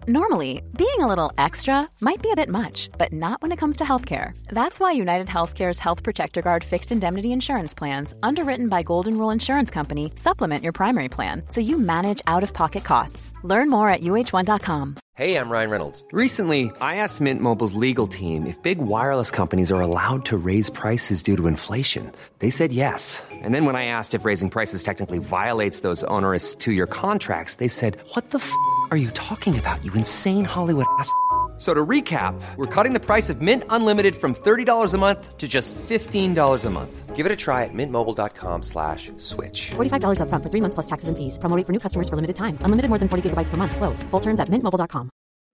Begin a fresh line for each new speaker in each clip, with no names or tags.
Normally, being a little extra might be a bit much, but not when it comes to healthcare. That's why United Healthcare's Health Protector Guard fixed indemnity insurance plans, underwritten by Golden Rule Insurance Company, supplement your primary plan so you manage out-of-pocket costs. Learn more at uh1.com.
Hey, I'm Ryan Reynolds. Recently, I asked Mint Mobile's legal team if big wireless companies are allowed to raise prices due to inflation. They said yes. And then when I asked if raising prices technically violates those onerous two-year contracts, they said, "What the f*** are you talking about, you insane Hollywood ass?" So to recap, we're cutting the price of Mint Unlimited from $30 a month to just $15 a month. Give it a try at mintmobile.com/switch.
$45 up front for 3 months plus taxes and fees. Promo rate for new customers for limited time. Unlimited more than 40 gigabytes per month. Slows full terms at mintmobile.com.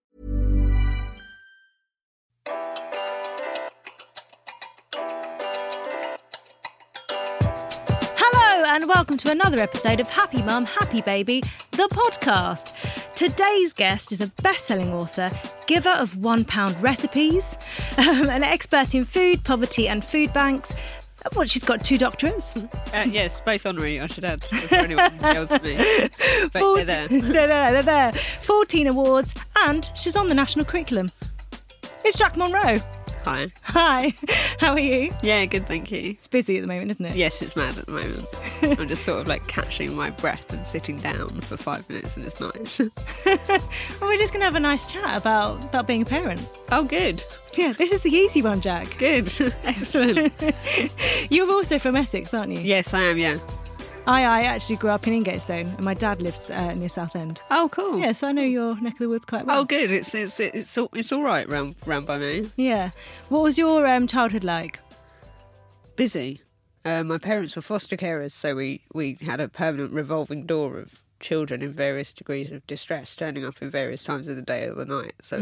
Hello and welcome to another episode of Happy Mum, Happy Baby, the podcast. Today's guest is a best-selling author, giver of £1 recipes, an expert in food, poverty and food banks. What, she's got 2 doctorates?
Yes, both honorary, I should add, for anyone who yells at me. But they're there.
They're there. 14 awards, and she's on the national curriculum. It's Jack Monroe.
Hi.
Hi, how are you?
Yeah, good, thank you.
It's busy at the moment, isn't it?
Yes, it's mad at the moment. I'm just sort of like catching my breath and sitting down for 5 minutes, and it's nice.
Well, we're just going to have a nice chat about being a parent.
Oh, good.
Yeah, this is the easy one, Jack.
Good. Excellent.
You're also from Essex, aren't you?
Yes, I am, yeah.
I actually grew up in Ingatestone, and my dad lives near Southend.
Oh, cool.
Yeah, so I know your neck of the woods quite well.
Oh, good. It's all right round by me.
Yeah. What was your childhood like?
Busy. My parents were foster carers, so we had a permanent revolving door of children in various degrees of distress turning up in various times of the day or the night. So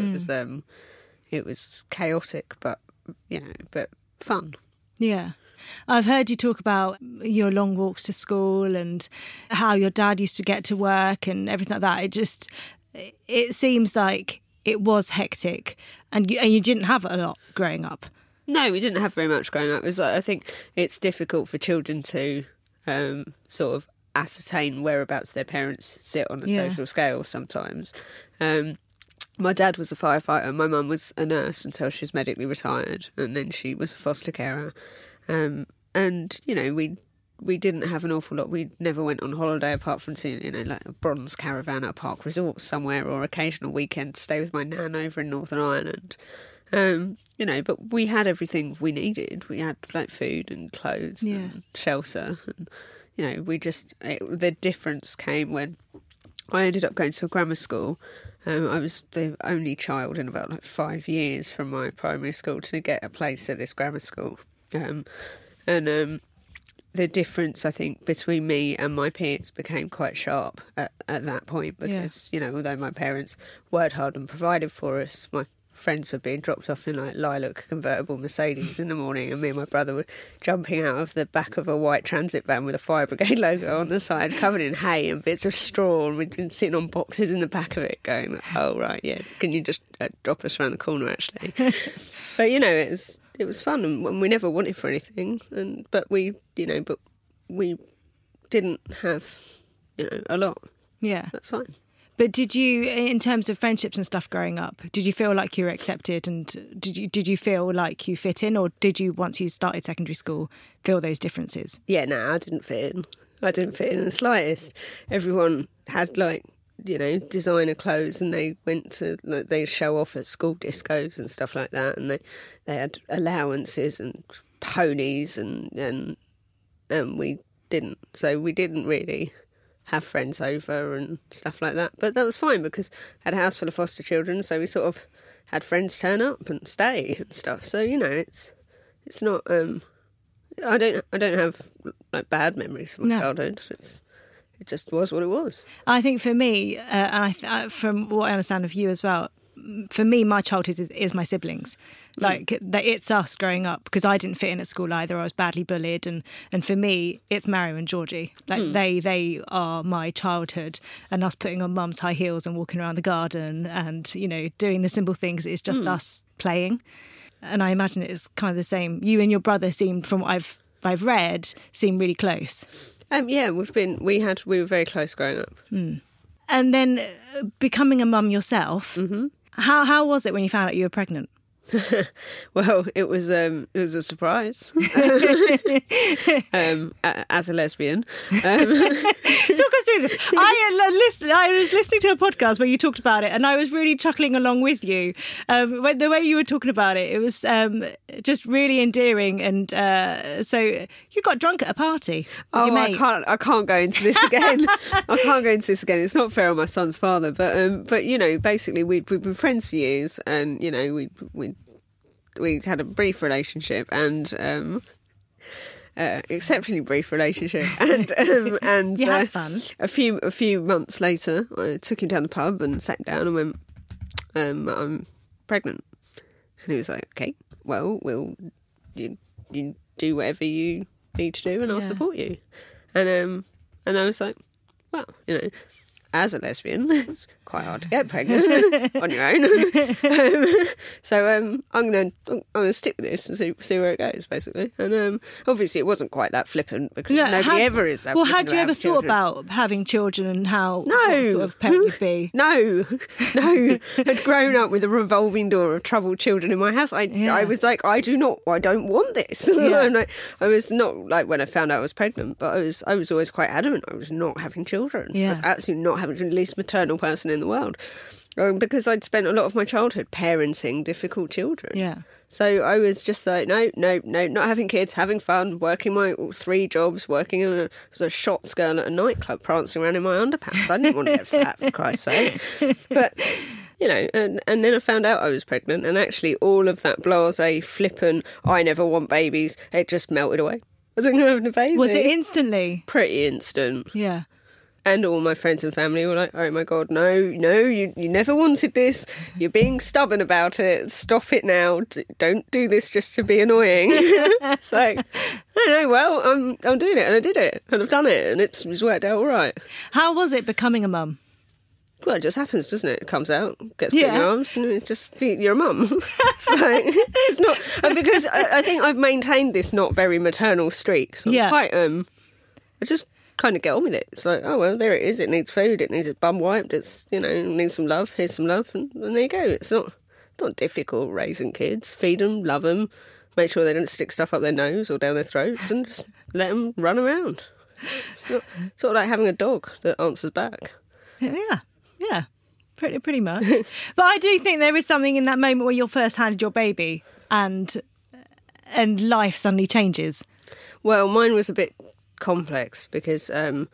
it was chaotic, but fun.
Yeah. I've heard you talk about your long walks to school and how your dad used to get to work and everything like that. It seems like it was hectic, and you didn't have a lot growing up.
No, we didn't have very much growing up. It was I think it's difficult for children to sort of ascertain whereabouts their parents sit on a social scale sometimes. My dad was a firefighter. My mum was a nurse until she was medically retired, and then she was a foster carer. And we didn't have an awful lot. We never went on holiday apart from seeing like a bronze caravan at a park resort somewhere, or occasional weekend to stay with my nan over in Northern Ireland. But we had everything we needed. We had like food and clothes and shelter, and the difference came when I ended up going to a grammar school. I was the only child in about like 5 years from my primary school to get a place at this grammar school. The difference, I think, between me and my peers became quite sharp at that point because, although my parents worked hard and provided for us, my friends were being dropped off in like lilac convertible Mercedes in the morning, and me and my brother were jumping out of the back of a white transit van with a fire brigade logo on the side, covered in hay and bits of straw, and we'd been sitting on boxes in the back of it going, oh, right, yeah, can you just drop us around the corner, actually? But, it was fun, and we never wanted for anything, but we didn't have, a lot. Yeah. That's fine.
But did you, in terms of friendships and stuff growing up, did you feel like you were accepted, and did you feel like you fit in, or did you, once you started secondary school, feel those differences?
Yeah, no, I didn't fit in. I didn't fit in the slightest. Everyone had designer clothes, and they went to they show off at school discos and stuff like that, and they had allowances and ponies, and we didn't. So we didn't really have friends over and stuff like that. But that was fine because I had a house full of foster children, so we sort of had friends turn up and stay and stuff. So it's not. I don't have like bad memories of my childhood. It just was what it was.
I think for me, and from what I understand of you as well, for me, my childhood is my siblings. Like, it's us growing up, because I didn't fit in at school either. I was badly bullied. And for me, it's Mario and Georgie. Like, they are my childhood. And us putting on mum's high heels and walking around the garden and, doing the simple things. It's just us playing. And I imagine it's kind of the same. You and your brother seem, from what I've read, seem really close.
Yeah, we were very close growing up.
And then becoming a mum yourself, how was it when you found out you were pregnant?
Well, it was a surprise as a lesbian.
Talk us through this. I was listening to a podcast where you talked about it, and I was really chuckling along with you. The way you were talking about it, it was just really endearing. And so you got drunk at a party.
Oh, I can't go into this again. I can't go into this again. It's not fair on my son's father, but you know, basically we've been friends for years, and you know we had a brief relationship, and exceptionally brief relationship, and
you had fun.
A few months later, I took him down the pub and sat down and went, "I'm pregnant," and he was like, "Okay, well, you do whatever you need to do, and I'll support you," and I was like, "Well, you know, as a lesbian, it's quite hard to get pregnant on your own. So I'm gonna stick with this and see where it goes, basically." And obviously, it wasn't quite that flippant because nobody ever is that.
Well,
flippant
had you ever
about
thought
children.
about having children and what sort of parent you'd be?
No. I'd grown up with a revolving door of troubled children in my house. I was like, I don't want this.
Yeah.
And I was not like when I found out I was pregnant, but I was always quite adamant I was not having children.
Yeah.
I was absolutely not having the least maternal person in the world. Because I'd spent a lot of my childhood parenting difficult children.
Yeah.
So I was just like, no, not having kids, having fun, working my 3 jobs, working as a shots girl at a nightclub, prancing around in my underpants. I didn't want to get fat, for Christ's sake. But, you know, and then I found out I was pregnant, and actually all of that blasé, flippant, I never want babies, it just melted away. I was like, I'm having a baby.
Was it instantly?
Pretty instant.
Yeah.
And all my friends and family were like, "Oh my God, no, you never wanted this. You're being stubborn about it. Stop it now. Don't do this just to be annoying." It's like, I don't know, well, I'm doing it, and I did it, and I've done it, and it's worked out all right.
How was it becoming a mum?
Well, it just happens, doesn't it? It comes out, gets put in your arms, and it just, you're a mum. So it's not, because I think I've maintained this not very maternal streak. So I'm quite, I just kind of get on with it. It's like, oh, well, there it is. It needs food. It needs its bum wiped. It's, you know, needs some love. Here's some love. And there you go. It's not difficult raising kids. Feed them, love them, make sure they don't stick stuff up their nose or down their throats, and just let them run around. It's not, sort of like having a dog that answers back.
Yeah. Pretty much. But I do think there is something in that moment where you first handed your baby and life suddenly changes.
Well, mine was a bit complex because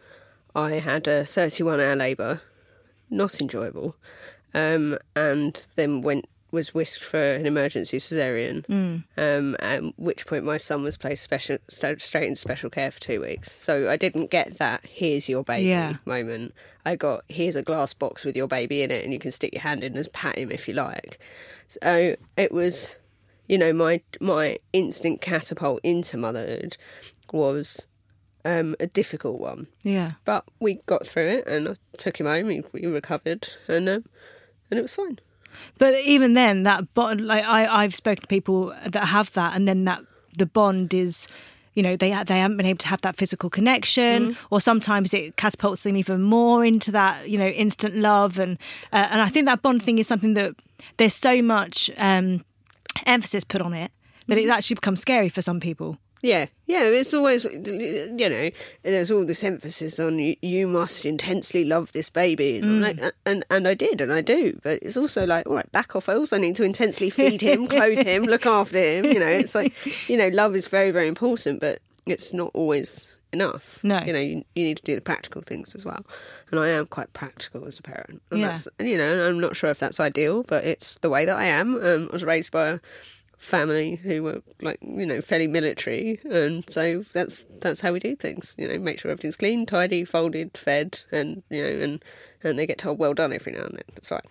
I had a 31-hour labour, not enjoyable, and then was whisked for an emergency caesarean, at which point my son was placed straight in special care for 2 weeks. So I didn't get that here's your baby moment. I got here's a glass box with your baby in it and you can stick your hand in and pat him if you like. So it was, you know, my instant catapult into motherhood was a difficult one. Yeah. But we got through it, and I took him home, he recovered, and it was fine.
But even then, that bond, like I've spoken to people that have that, and then that the bond is, you know, they haven't been able to have that physical connection, or sometimes it catapults them even more into that, you know, instant love, and I think that bond thing is something that there's so much emphasis put on it that it actually becomes scary for some people.
Yeah, it's always, you know, there's all this emphasis on you must intensely love this baby. And, and I did, and I do. But it's also like, all right, back off. I also need to intensely feed him, clothe him, look after him. You know, it's like, you know, love is very, very important, but it's not always enough.
No.
You know, you need to do the practical things as well. And I am quite practical as a parent. And that's, you know, I'm not sure if that's ideal, but it's the way that I am. I was raised by a family who were, like, you know, fairly military, and so that's how we do things, you know, make sure everything's clean, tidy, folded, fed, and, you know, and they get told well done every now and then. That's right.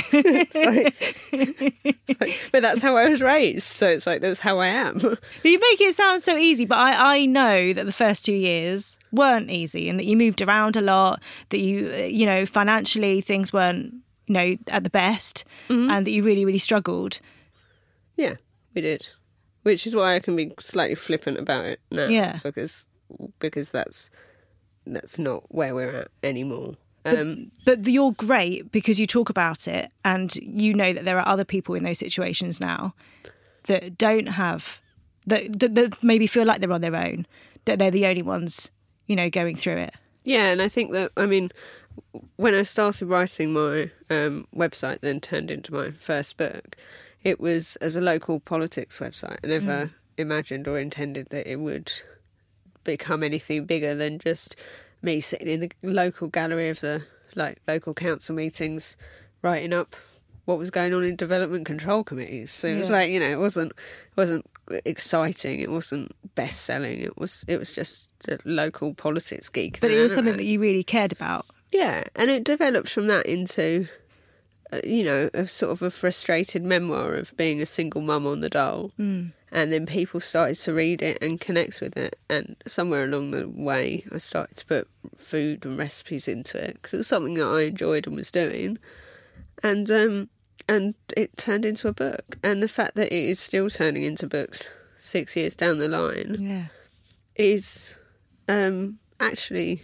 It's like, but that's how I was raised, so it's like, that's how I am.
You make it sound so easy, but I know that the first 2 years weren't easy, and that you moved around a lot, that you know, financially things weren't, you know, at the best, and that you really, really struggled.
Yeah. We did, which is why I can be slightly flippant about it now.
Yeah,
because that's not where we're at anymore.
But you're great because you talk about it and you know that there are other people in those situations now that don't have, that maybe feel like they're on their own, that they're the only ones, you know, going through it.
Yeah, and I think that, I mean, when I started writing my website, then turned into my first book, it was as a local politics website. I never imagined or intended that it would become anything bigger than just me sitting in the local gallery of the local council meetings, writing up what was going on in development control committees. So it was like, you know, it wasn't exciting, it wasn't best selling, it was just a local politics geek.
But it was something that you really cared about.
Yeah, and it developed from that into you know, a sort of a frustrated memoir of being a single mum on the dole. And then people started to read it and connect with it. And somewhere along the way, I started to put food and recipes into it because it was something that I enjoyed and was doing. And it turned into a book. And the fact that it is still turning into books 6 years down the line is actually...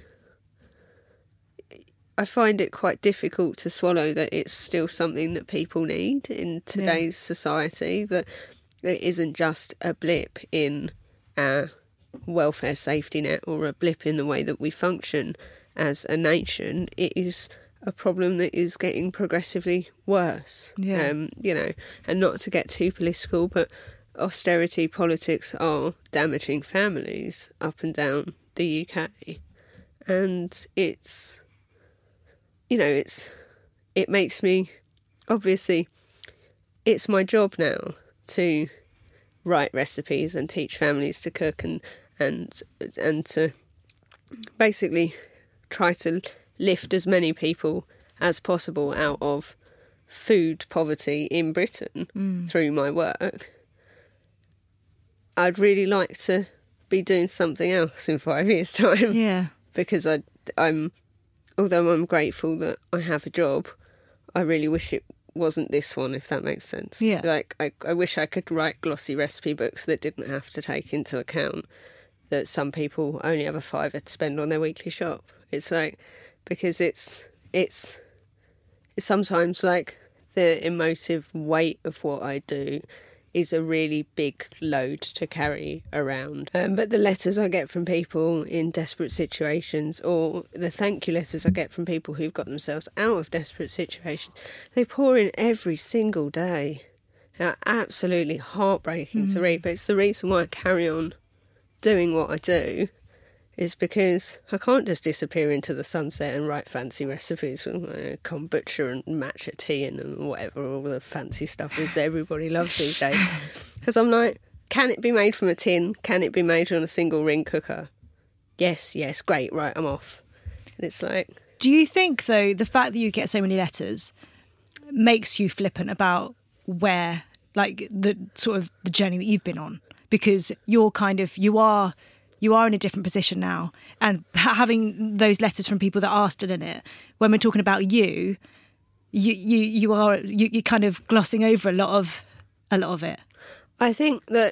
I find it quite difficult to swallow that it's still something that people need in today's society, that it isn't just a blip in our welfare safety net or a blip in the way that we function as a nation. It is a problem that is getting progressively worse. You know, and not to get too political, but austerity politics are damaging families up and down the UK. And it's... You know, it makes me, obviously, it's my job now to write recipes and teach families to cook and to basically try to lift as many people as possible out of food poverty in Britain through my work. I'd really like to be doing something else in 5 years' time.
Yeah.
Because I'm... Although I'm grateful that I have a job, I really wish it wasn't this one, if that makes sense.
Yeah.
Like, I wish I could write glossy recipe books that didn't have to take into account that some people only have a £5 to spend on their weekly shop. It's like, because it's sometimes like the emotive weight of what I do is a really big load to carry around. But the letters I get from people in desperate situations, or the thank you letters I get from people who've got themselves out of desperate situations, they pour in every single day. They're absolutely heartbreaking to read, but it's the reason why I carry on doing what I do, is because I can't just disappear into the sunset and write fancy recipes with kombucha and matcha tea and whatever, all the fancy stuff is that everybody loves these days. Because I'm like, can it be made from a tin? Can it be made on a single ring cooker? Yes, great, right, I'm off. And it's like...
Do you think, though, the fact that you get so many letters makes you flippant about where, like, the sort of the journey that you've been on? Because you're kind of, you are in a different position now, and having those letters from people that are still in it, when we're talking about you're kind of glossing over a lot of it.
I think that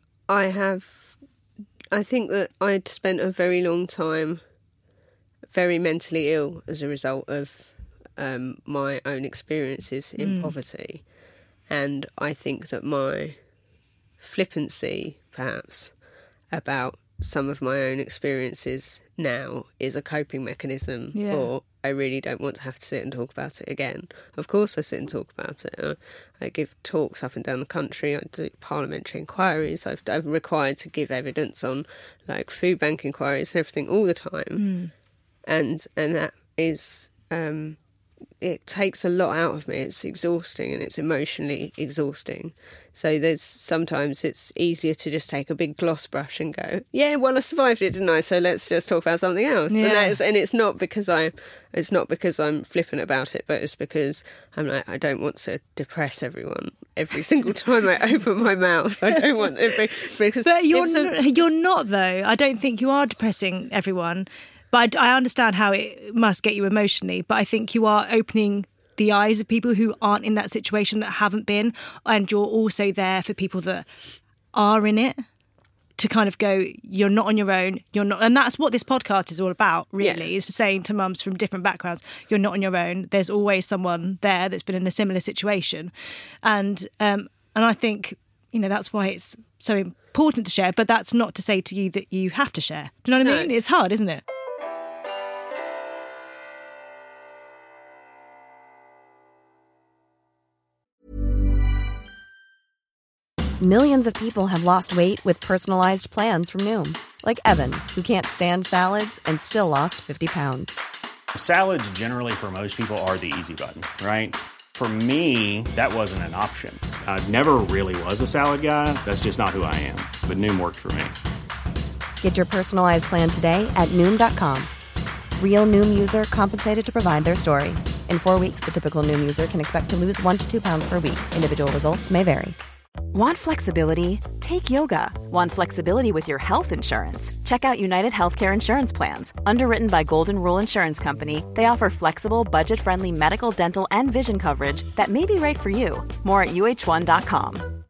I'd spent a very long time very mentally ill as a result of my own experiences in poverty, and I think that my flippancy, perhaps, about some of my own experiences now is a coping mechanism for I really don't want to have to sit and talk about it again. Of course I sit and talk about it. I give talks up and down the country. I do parliamentary inquiries. I'm required to give evidence on like food bank inquiries and everything all the time. And that is... it takes a lot out of me. It's exhausting and it's emotionally exhausting. So sometimes it's easier to just take a big gloss brush and go, yeah, well, I survived it, didn't I? So let's just talk about something else.
Yeah.
And it's not because I'm flippant about it, but it's because I'm like, I don't want to depress everyone every single time I open my mouth. I don't want because
But you're not, though. I don't think you are depressing everyone. But I understand how it must get you emotionally. But I think you are opening the eyes of people who aren't in that situation, that haven't been. And you're also there for people that are in it. to kind of go, you're not on your own, you're not, and that's what this podcast is all about, really, is saying to mums from different backgrounds, you're not on your own. There's always someone there that's been in a similar situation, and I think, you know, that's why it's so important to share. But that's not to say to you that you have to share. Do you know what I mean? It's hard, isn't it?
Millions of people have lost weight with personalized plans from Noom. Like Evan, who can't stand salads and still lost 50 pounds.
Salads generally for most people are the easy button, right? For me, that wasn't an option. I never really was a salad guy. That's just not who I am. But Noom worked for me.
Get your personalized plan today at Noom.com. Real Noom user compensated to provide their story. In 4 weeks, the typical Noom user can expect to lose 1 to 2 pounds per week. Individual results may vary.
Want flexibility? Take yoga. Want flexibility with your health insurance? Check out United Healthcare Insurance Plans. Underwritten by Golden Rule Insurance Company, they offer flexible, budget-friendly medical, dental, and vision coverage that may be right for you. More at UH1.com.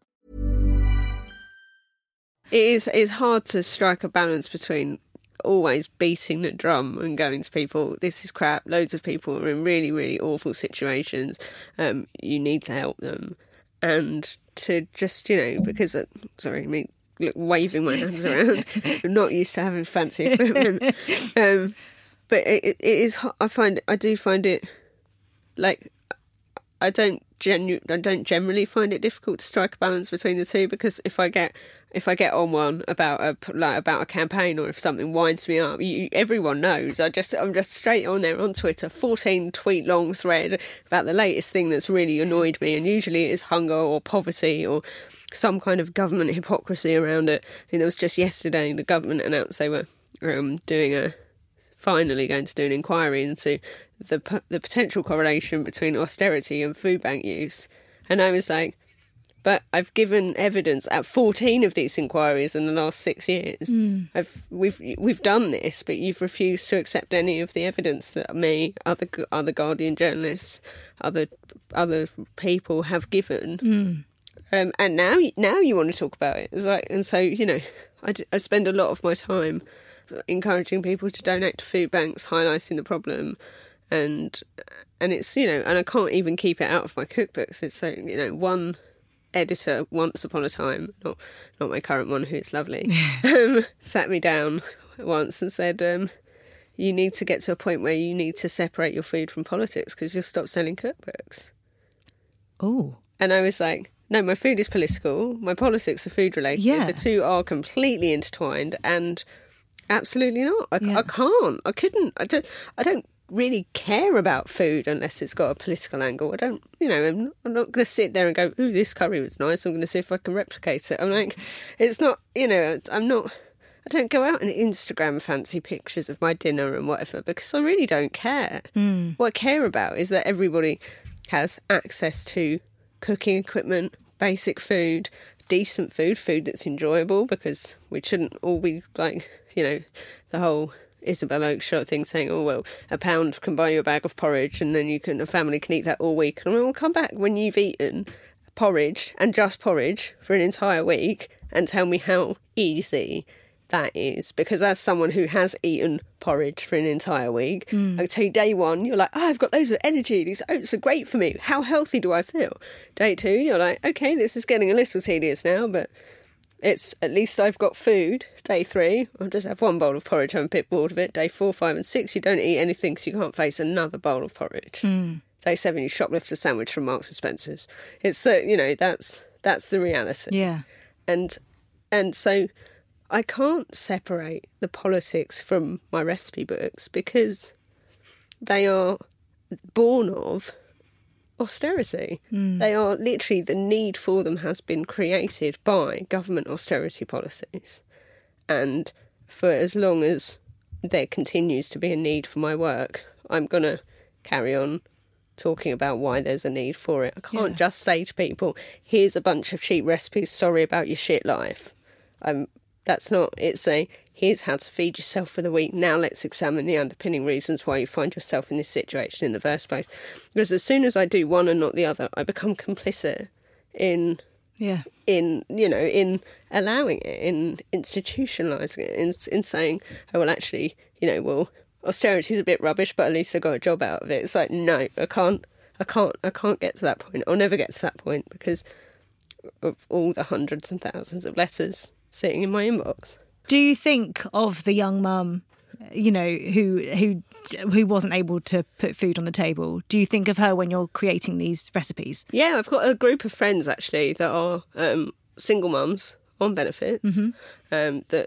It's hard to strike a balance between always beating the drum and going to people, this is crap, loads of people are in really, really awful situations, you need to help them. And to just, you know, because, look, waving my hands around, I'm not used to having fancy equipment. But it is, I do find it, like, I don't generally find it difficult to strike a balance between the two, because if I get on one about a campaign, or if something winds me up, everyone knows. I'm just straight on there on Twitter, 14 tweet long thread about the latest thing that's really annoyed me, and usually it is hunger or poverty or some kind of government hypocrisy around it. And it was just yesterday the government announced they were finally going to do an inquiry into the potential correlation between austerity and food bank use, and I was like, but I've given evidence at 14 of these inquiries in the last 6 years. We've done this, but you've refused to accept any of the evidence that me, other Guardian journalists, other people have given. And now you want to talk about it. It's like, and so, you know, I spend a lot of my time encouraging people to donate to food banks, highlighting the problem, and it's, you know, and I can't even keep it out of my cookbooks. It's so, you know, one editor once upon a time, not my current one, who's lovely, sat me down once and said, you need to get to a point where you need to separate your food from politics, because you'll stop selling cookbooks.
Oh.
And I was like, no, my food is political, my politics are food related.
Yeah.
The two are completely intertwined, and absolutely not. I can't. I couldn't. I don't really care about food unless it's got a political angle. I don't, you know, I'm not going to sit there and go, ooh, this curry was nice, I'm going to see if I can replicate it. I'm like, it's not, you know, I don't go out and Instagram fancy pictures of my dinner and whatever, because I really don't care. What I care about is that everybody has access to cooking equipment, basic food, decent food that's enjoyable, because we shouldn't all be like, you know, the whole Isabel Oakeshott thing saying, oh, well, £1 can buy you a bag of porridge and then a family can eat that all week. And I'm like, well, come back when you've eaten porridge and just porridge for an entire week and tell me how easy that is. Because as someone who has eaten porridge for an entire week, I can tell you, day one, you're like, oh, I've got loads of energy, these oats are great for me, how healthy do I feel? Day two, you're like, okay, this is getting a little tedious now, but it's, at least I've got food. Day 3, I'll just have one bowl of porridge, I'm a bit bored of it. Day 4, 5 and 6, you don't eat anything, so you can't face another bowl of porridge. Day 7, you shoplift a sandwich from Marks and Spencer's. It's the, you know, that's the reality.
Yeah.
And so I can't separate the politics from my recipe books, because they are born of austerity. They are literally, the need for them has been created by government austerity policies, and for as long as there continues to be a need for my work, I'm going to carry on talking about why there's a need for it. I can't just say to people, here's a bunch of cheap recipes, sorry about your shit life. That's not, it's a, here's how to feed yourself for the week, now let's examine the underpinning reasons why you find yourself in this situation in the first place. Because as soon as I do one and not the other, I become complicit in in allowing it, in institutionalising it, in saying, oh, well, actually, well, austerity's a bit rubbish, but at least I got a job out of it. It's like, no, I can't get to that point. I'll never get to that point because of all the hundreds and thousands of letters sitting in my inbox.
Do you think of the young mum, who wasn't able to put food on the table? Do you think of her when you're creating these recipes?
Yeah, I've got a group of friends actually that are single mums on benefits, that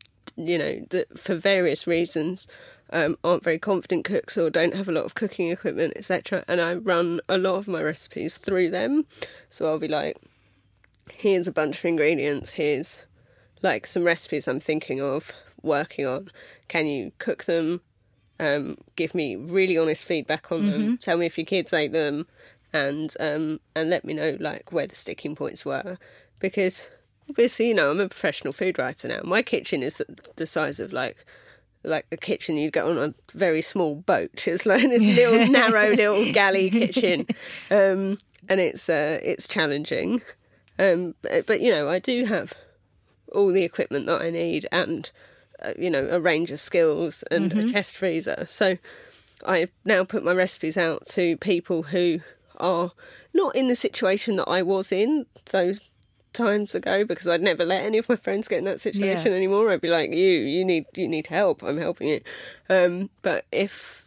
for various reasons aren't very confident cooks or don't have a lot of cooking equipment, etc. And I run a lot of my recipes through them. So I'll be like, here's a bunch of ingredients, here's like some recipes I'm thinking of working on. Can you cook them? Give me really honest feedback on them. Tell me if your kids ate them, and let me know like where the sticking points were. Because obviously, I'm a professional food writer now. My kitchen is the size of like a kitchen you'd get on a very small boat. It's like this little narrow little galley kitchen, and it's challenging. But I do have all the equipment that I need and a range of skills and a chest freezer. So I've now put my recipes out to people who are not in the situation that I was in those times ago, because I'd never let any of my friends get in that situation anymore. I'd be like, you need help, I'm helping you. But if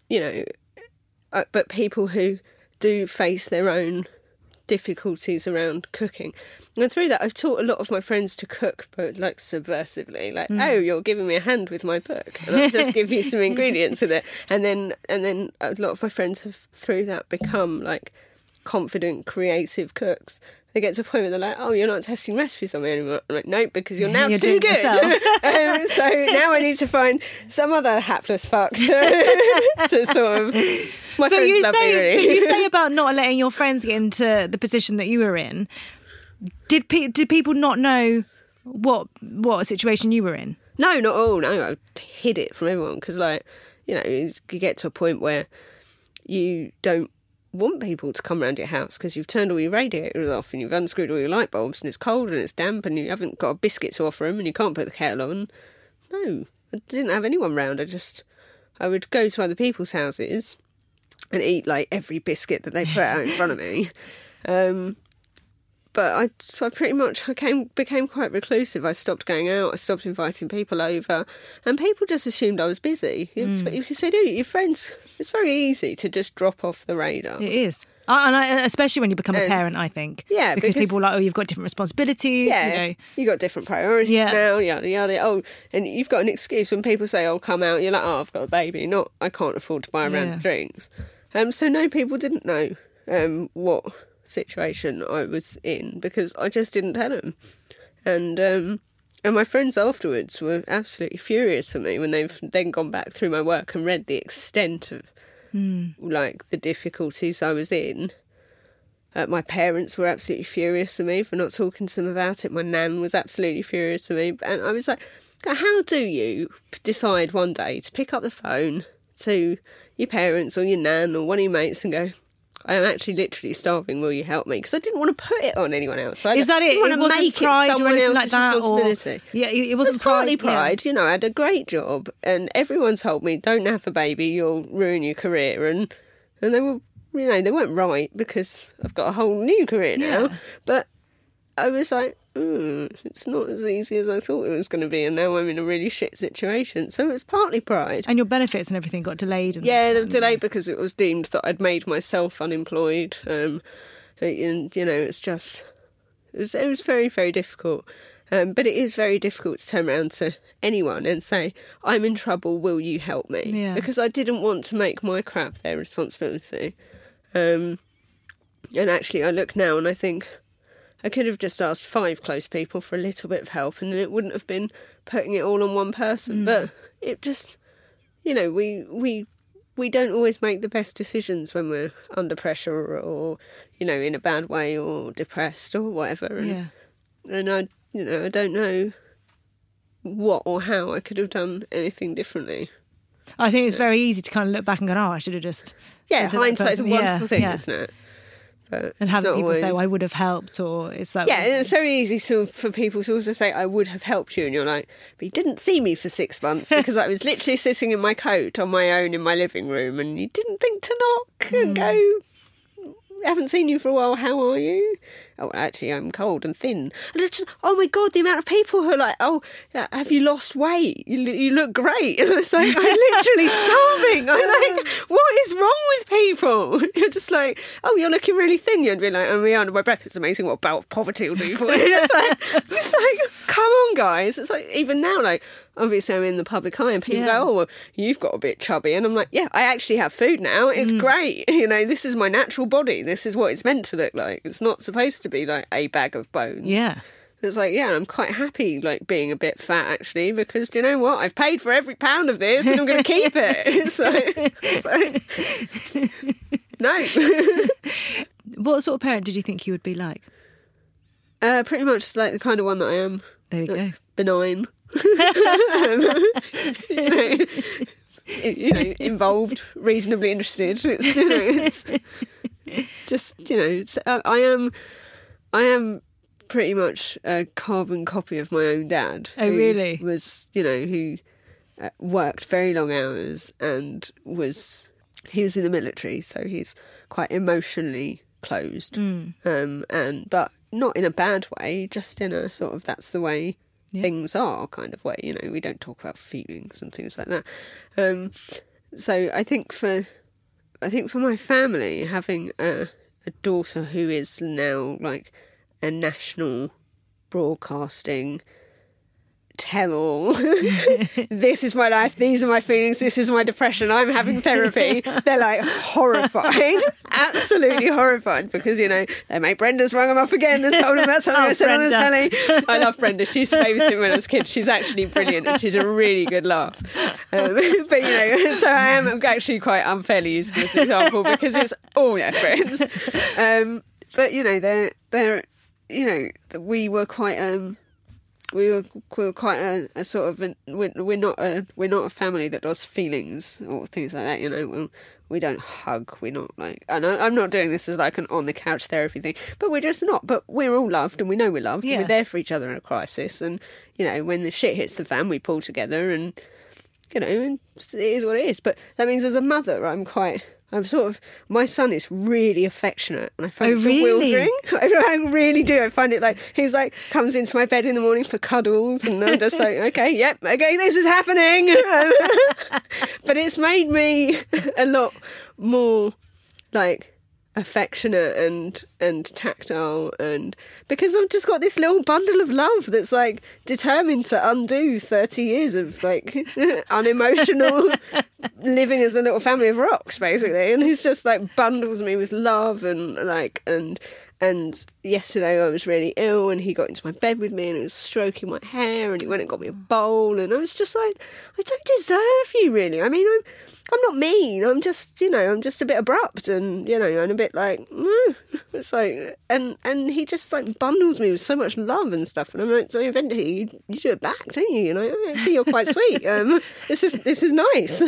but people who do face their own difficulties around cooking, and through that I've taught a lot of my friends to cook, but like subversively, like oh, you're giving me a hand with my book and I'll just give you some ingredients with it, and then a lot of my friends have through that become like confident creative cooks. They get to a point where they're like, oh, you're not testing recipes on me anymore. I'm like, no, because you're now too good. So now I need to find some other hapless fuck to sort of... My friends love me, really.
You say about not letting your friends get into the position that you were in. Did people not know what situation you were in?
No, not all. No, I hid it from everyone because, you get to a point where you don't want people to come around your house because you've turned all your radiators off and you've unscrewed all your light bulbs and it's cold and it's damp and you haven't got a biscuit to offer them and you can't put the kettle on. No, I didn't have anyone round. I would go to other people's houses and eat like every biscuit that they put out in front of me. But I pretty much became quite reclusive. I stopped going out. I stopped inviting people over, and people just assumed I was busy. Because they do. Your friends. It's very easy to just drop off the radar.
It is, especially when you become a parent. I think. Yeah, because people are like, oh, you've got different responsibilities.
Yeah, you've got different priorities now. Yada yada. Oh, and you've got an excuse when people say, "Oh, come out." You're like, "Oh, I've got a baby. Not, I can't afford to buy a round of drinks." So no, people didn't know what situation I was in because I just didn't tell them, and my friends afterwards were absolutely furious at me when they've then gone back through my work and read the extent of like the difficulties I was in. My parents were absolutely furious at me for not talking to them about it. My nan was absolutely furious at me, and I was like, how do you decide one day to pick up the phone to your parents or your nan or one of your mates and go, I am actually literally starving, will you help me? Because I didn't want to put it on anyone else.
Is that it?
I didn't want to make it someone else's responsibility.
It wasn't
partly pride. I had a great job and everyone told me, don't have a baby, you'll ruin your career. And they were, they weren't right because I've got a whole new career now. But I was like, it's not as easy as I thought it was going to be, and now I'm in a really shit situation. So it's partly pride.
And your benefits and everything got delayed.
They were delayed because it was deemed that I'd made myself unemployed. And it's just it was very, very difficult. But it is very difficult to turn around to anyone and say, I'm in trouble, will you help me? Yeah. Because I didn't want to make my crap their responsibility. And actually, I look now and I think I could have just asked 5 close people for a little bit of help and it wouldn't have been putting it all on one person. But it just, we don't always make the best decisions when we're under pressure or in a bad way or depressed or whatever. And I don't know what or how I could have done anything differently.
I think it's very easy to kind of look back and go, oh, I should have just...
Yeah, hindsight's a wonderful thing, isn't it? but
And having
it's not
people say,
always...
I would have helped, or it's that.
Yeah, and it's very easy for people to also say, I would have helped you. And you're like, but you didn't see me for 6 months because I was literally sitting in my coat on my own in my living room, and you didn't think to knock and go, I haven't seen you for a while, how are you? Oh, actually, I'm cold and thin. And it's just, oh my God, the amount of people who are like, oh, have you lost weight? You look great. And it's like, I'm literally starving. I'm like, what is wrong with people? You're just like, oh, you're looking really thin. You'd be like, oh, me under my breath, it's amazing what bout of poverty will do for you. It's like, come on, guys. It's like, even now, like, obviously I'm in the public eye and people go, oh, well, you've got a bit chubby. And I'm like, yeah, I actually have food now. It's great. You know, this is my natural body. This is what it's meant to look like. It's not supposed to be like a bag of bones.
Yeah.
It's like, yeah, I'm quite happy like being a bit fat actually, because do you know what? I've paid for every pound of this and I'm going to keep it. No.
What sort of parent did you think you would be like?
Pretty much like the kind of one that I am.
There we go.
Benign. Involved, reasonably interested. It's just, I am pretty much a carbon copy of my own dad.
Oh, really?
Who worked very long hours and he was in the military, so he's quite emotionally closed, but not in a bad way, just in a sort of that's the way things are kind of way. We don't talk about feelings and things like that. So I think for my family, having a daughter who is now like a national broadcasting tell-all, this is my life, these are my feelings, this is my depression, I'm having therapy, they're like horrified, absolutely horrified, because they make Brenda's rung them up again and told them about something I said on the telly. I love Brenda, she used to babysit when I was a kid, she's actually brilliant and she's a really good laugh, but so I am actually quite unfairly using this example because it's all their friends, but they're we were quite a sort of we're not a family that does feelings or things like that. We don't hug. We're not like, and I'm not doing this as like an on the couch therapy thing, but we're just not. But we're all loved, and we know we're loved. Yeah. And we're there for each other in a crisis, and when the shit hits the fan, we pull together, and and it is what it is. But that means as a mother, my son is really affectionate, and I find it bewildering. I really do. I find it like he's like comes into my bed in the morning for cuddles, and I'm just like, okay, this is happening. But it's made me a lot more like affectionate and tactile, and because I've just got this little bundle of love that's like determined to undo 30 years of like unemotional living as a little family of rocks basically, and he's just like bundles me with love and like and yesterday I was really ill and he got into my bed with me and he was stroking my hair and he went and got me a bowl, and I was just like, I don't deserve you really. I mean, I'm not mean. I'm just, I'm just a bit abrupt and, and a bit like, it's like, and he just like bundles me with so much love and stuff. And I'm like, so eventually you do it back, don't you? Actually, you're quite sweet. This is nice.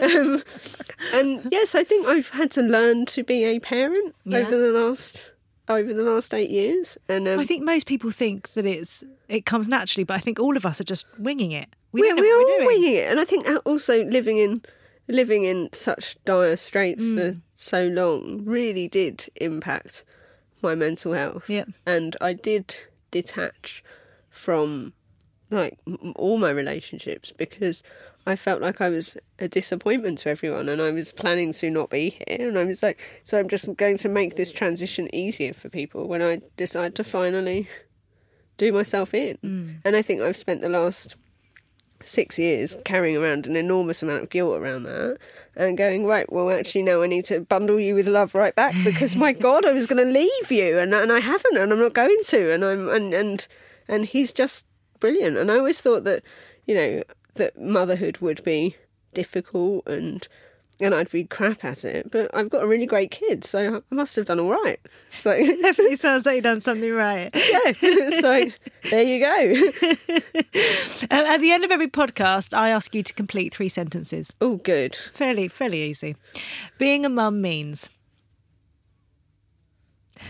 And yes, I think I've had to learn to be a parent over the last 8 years. And I
think most people think that it comes naturally, but I think all of us are just winging it.
We're all winging it. And I think also living in such dire straits for so long really did impact my mental health. Yeah. And I did detach from like all my relationships because I felt like I was a disappointment to everyone, and I was planning to not be here, and I was like, so I'm just going to make this transition easier for people when I decide to finally do myself in. And I think I've spent the last 6 years carrying around an enormous amount of guilt around that and going, right, well, actually, no, I need to bundle you with love right back because, my God, I was going to leave you and I haven't, and I'm not going to, and he's just brilliant. And I always thought that, that motherhood would be difficult and I'd be crap at it, but I've got a really great kid, so I must have done all right. So
it definitely sounds like you've done something right.
Yeah, so there you go.
At the end of every podcast, I ask you to complete 3 sentences.
Oh, good.
Fairly easy. Being a mum means?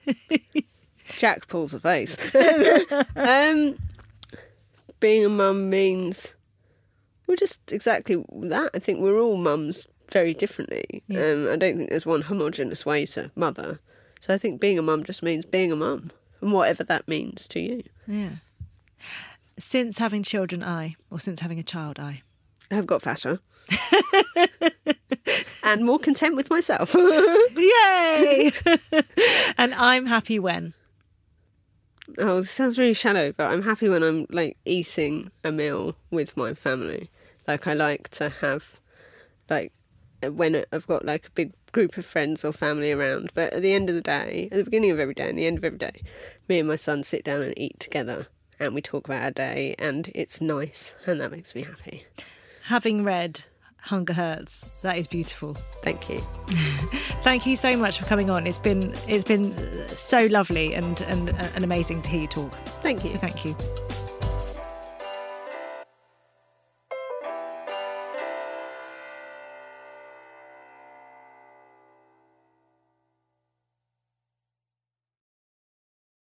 Jack pulls a face. Being a mum means, well, just exactly that. I think we're all mums very differently. Yeah. I don't think there's one homogenous way to mother. So I think being a mum just means being a mum, and whatever that means to you.
Yeah. Since having children, since having a child, I
have got fatter. And more content with myself.
Yay! And I'm happy when?
Oh, this sounds really shallow, but I'm happy when I'm, like, eating a meal with my family. Like, I like to have, like, when I've got, like, a big group of friends or family around. But at the end of the day, at the beginning of every day and the end of every day, me and my son sit down and eat together. And we talk about our day, and it's nice, and that makes me happy.
Having read Hunger Hurts, that is beautiful.
Thank you.
Thank you so much for coming on. It's been so lovely and amazing to hear you talk.
Thank you.
Thank you.